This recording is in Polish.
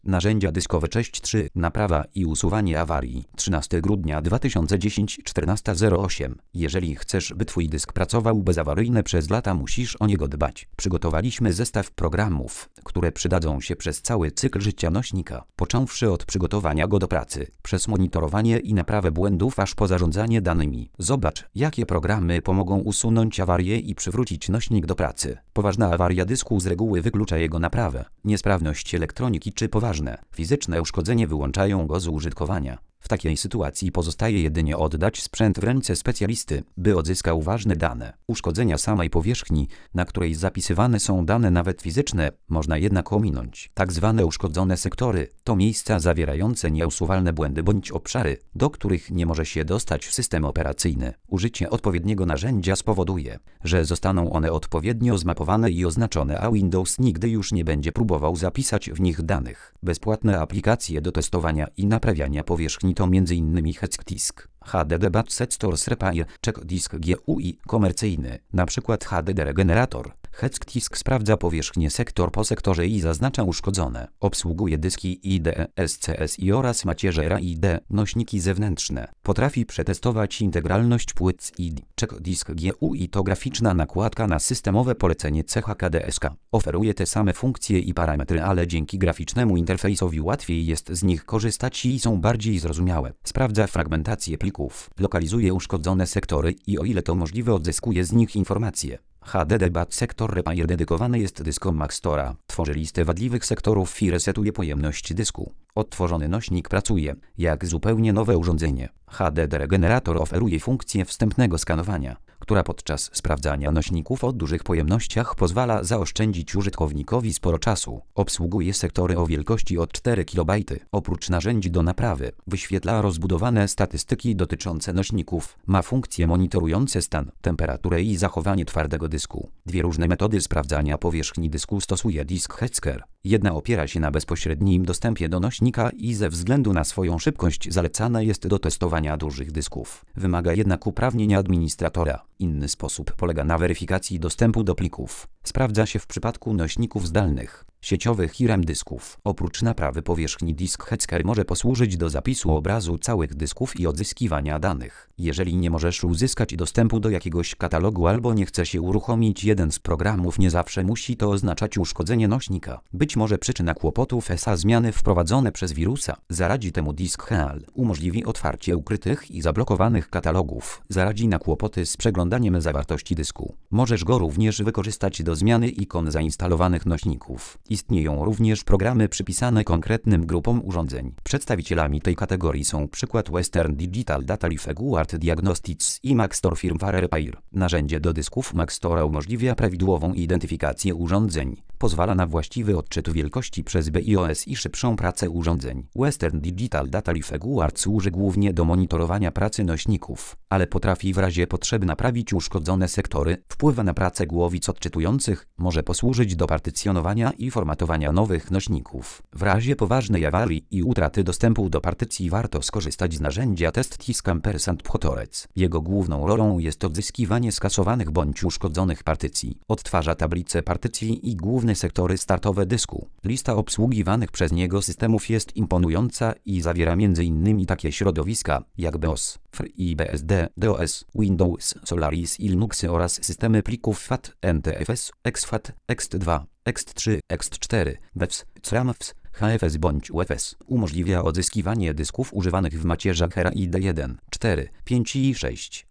Narzędzia dyskowe. Cześć 3. Naprawa i usuwanie awarii. 13 grudnia 2010 14:08. Jeżeli chcesz, by Twój dysk pracował bezawaryjnie przez lata, musisz o niego dbać. Przygotowaliśmy zestaw programów, które przydadzą się przez cały cykl życia nośnika. Począwszy od przygotowania go do pracy, przez monitorowanie i naprawę błędów, aż po zarządzanie danymi. Zobacz, jakie programy pomogą usunąć awarię i przywrócić nośnik do pracy. Poważna awaria dysku z reguły wyklucza jego naprawę. Niesprawność elektroniki czy poważne fizyczne uszkodzenie wyłączają go z użytkowania. W takiej sytuacji pozostaje jedynie oddać sprzęt w ręce specjalisty, by odzyskał ważne dane. Uszkodzenia samej powierzchni, na której zapisywane są dane nawet fizyczne, można jednak ominąć. Tak zwane uszkodzone sektory to miejsca zawierające nieusuwalne błędy bądź obszary, do których nie może się dostać system operacyjny. Użycie odpowiedniego narzędzia spowoduje, że zostaną one odpowiednio zmapowane i oznaczone, a Windows nigdy już nie będzie próbował zapisać w nich danych. Bezpłatne aplikacje do testowania i naprawiania powierzchni to m.in. HDDisk, HDD Backup Stores Repair, CheckDisk GUI, komercyjny, np. HDD Regenerator. HDDisk sprawdza powierzchnię sektor po sektorze i zaznacza uszkodzone. Obsługuje dyski IDE, SCSI oraz macierze RAID, nośniki zewnętrzne. Potrafi przetestować integralność płyt z ID. CheckDisk GUI to graficzna nakładka na systemowe polecenie CHKDSK. Oferuje te same funkcje i parametry, ale dzięki graficznemu interfejsowi łatwiej jest z nich korzystać i są bardziej zrozumiałe. Sprawdza fragmentację plików, lokalizuje uszkodzone sektory i o ile to możliwe odzyskuje z nich informacje. HDD Bad Sector Repair dedykowany jest dyskom Maxtora. Tworzy listę wadliwych sektorów i resetuje pojemność dysku. Odtworzony nośnik pracuje jak zupełnie nowe urządzenie. HDD Regenerator oferuje funkcję wstępnego skanowania, która podczas sprawdzania nośników o dużych pojemnościach pozwala zaoszczędzić użytkownikowi sporo czasu. Obsługuje sektory o wielkości od 4 KB. Oprócz narzędzi do naprawy, wyświetla rozbudowane statystyki dotyczące nośników. Ma funkcje monitorujące stan, temperaturę i zachowanie twardego dysku. Dwie różne metody sprawdzania powierzchni dysku stosuje Disk Hacker. Jedna opiera się na bezpośrednim dostępie do nośnika i ze względu na swoją szybkość zalecana jest do testowania dużych dysków. Wymaga jednak uprawnienia administratora. Inny sposób polega na weryfikacji dostępu do plików. Sprawdza się w przypadku nośników zdalnych, sieciowych i RAM dysków. Oprócz naprawy powierzchni, Disk Hacker może posłużyć do zapisu obrazu całych dysków i odzyskiwania danych. Jeżeli nie możesz uzyskać dostępu do jakiegoś katalogu albo nie chce się uruchomić jeden z programów, nie zawsze musi to oznaczać uszkodzenie nośnika. Być może przyczyna kłopotów ESA zmiany wprowadzone przez wirusa. Zaradzi temu Disk Heal. Umożliwi otwarcie ukrytych i zablokowanych katalogów. Zaradzi na kłopoty z przeglądaniem zawartości dysku. Możesz go również wykorzystać do zmiany ikon zainstalowanych nośników. Istnieją również programy przypisane konkretnym grupom urządzeń. Przedstawicielami tej kategorii są przykład Western Digital Data Life Guard Diagnostics i Maxtor Firmware Repair. Narzędzie do dysków Maxtora umożliwia prawidłową identyfikację urządzeń. Pozwala na właściwy odczyt wielkości przez BIOS i szybszą pracę urządzeń. Western Digital Data Life Guard służy głównie do monitorowania pracy nośników, ale potrafi w razie potrzeby naprawić uszkodzone sektory, wpływa na pracę głowic odczytujących, może posłużyć do partycjonowania i formatowania nowych nośników. W razie poważnej awarii i utraty dostępu do partycji warto skorzystać z narzędzia TestDisk Ampersand Photorec. Jego główną rolą jest odzyskiwanie skasowanych bądź uszkodzonych partycji. Odtwarza tablicę partycji i główne sektory startowe dysku. Lista obsługiwanych przez niego systemów jest imponująca i zawiera m.in. takie środowiska jak BIOS, FreeBSD, DOS, Windows, Solaris i Linuxy oraz systemy plików FAT, NTFS, exFAT, ext2, ext3, ext4, BEFS, CRAMFS, HFS bądź UFS. Umożliwia odzyskiwanie dysków używanych w macierzach RAID 1, 4, 5 i 6.